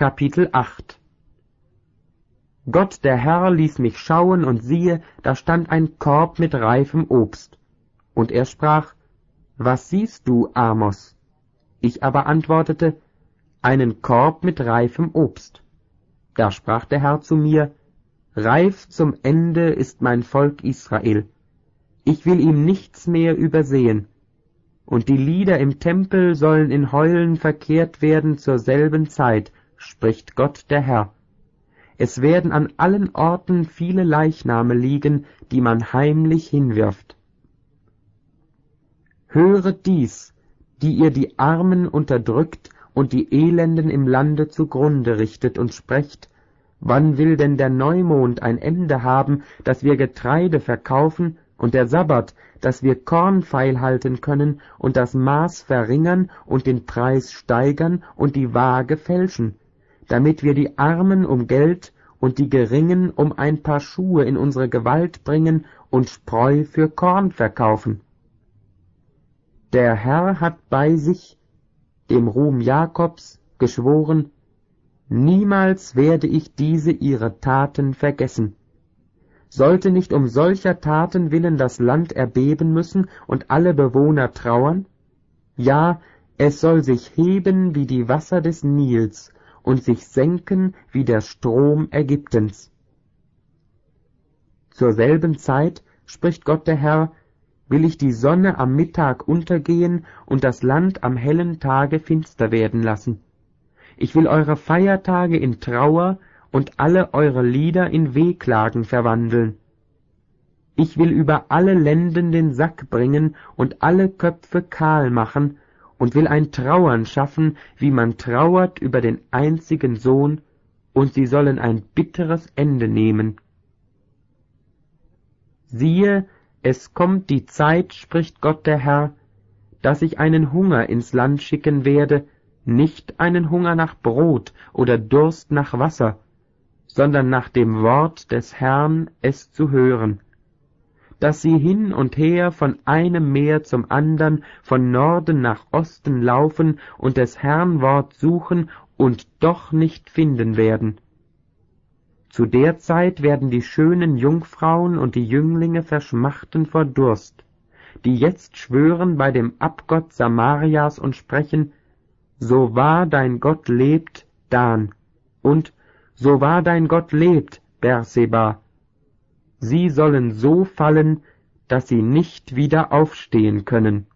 Kapitel 8. Gott der Herr ließ mich schauen, und siehe, da stand ein Korb mit reifem Obst. Und er sprach, Was siehst du, Amos? Ich aber antwortete, Einen Korb mit reifem Obst. Da sprach der Herr zu mir, Reif zum Ende ist mein Volk Israel. Ich will ihm nichts mehr übersehen. Und die Lieder im Tempel sollen in Heulen verkehrt werden zur selben Zeit, spricht Gott der Herr. Es werden an allen Orten viele Leichname liegen, die man heimlich hinwirft. Höret dies, die ihr die Armen unterdrückt und die Elenden im Lande zugrunde richtet, und sprecht, wann will denn der Neumond ein Ende haben, dass wir Getreide verkaufen, und der Sabbat, dass wir Korn feilhalten können und das Maß verringern und den Preis steigern und die Waage fälschen, damit wir die Armen um Geld und die Geringen um ein paar Schuhe in unsere Gewalt bringen und Spreu für Korn verkaufen. Der Herr hat bei sich, dem Ruhm Jakobs, geschworen, niemals werde ich diese ihre Taten vergessen. Sollte nicht um solcher Taten willen das Land erbeben müssen und alle Bewohner trauern? Ja, es soll sich heben wie die Wasser des Nils und sich senken wie der Strom Ägyptens. Zur selben Zeit, spricht Gott der Herr, will ich die Sonne am Mittag untergehen und das Land am hellen Tage finster werden lassen. Ich will eure Feiertage in Trauer und alle eure Lieder in Wehklagen verwandeln. Ich will über alle Lenden den Sack bringen und alle Köpfe kahl machen und will ein Trauern schaffen, wie man trauert über den einzigen Sohn, und sie sollen ein bitteres Ende nehmen. Siehe, es kommt die Zeit, spricht Gott der Herr, dass ich einen Hunger ins Land schicken werde, nicht einen Hunger nach Brot oder Durst nach Wasser, sondern nach dem Wort des Herrn, es zu hören, dass sie hin und her von einem Meer zum andern, von Norden nach Osten laufen und des Herrn Wort suchen und doch nicht finden werden. Zu der Zeit werden die schönen Jungfrauen und die Jünglinge verschmachten vor Durst, die jetzt schwören bei dem Abgott Samarias und sprechen, so wahr dein Gott lebt, Dan, und so wahr dein Gott lebt, Berseba. Sie sollen so fallen, dass sie nicht wieder aufstehen können.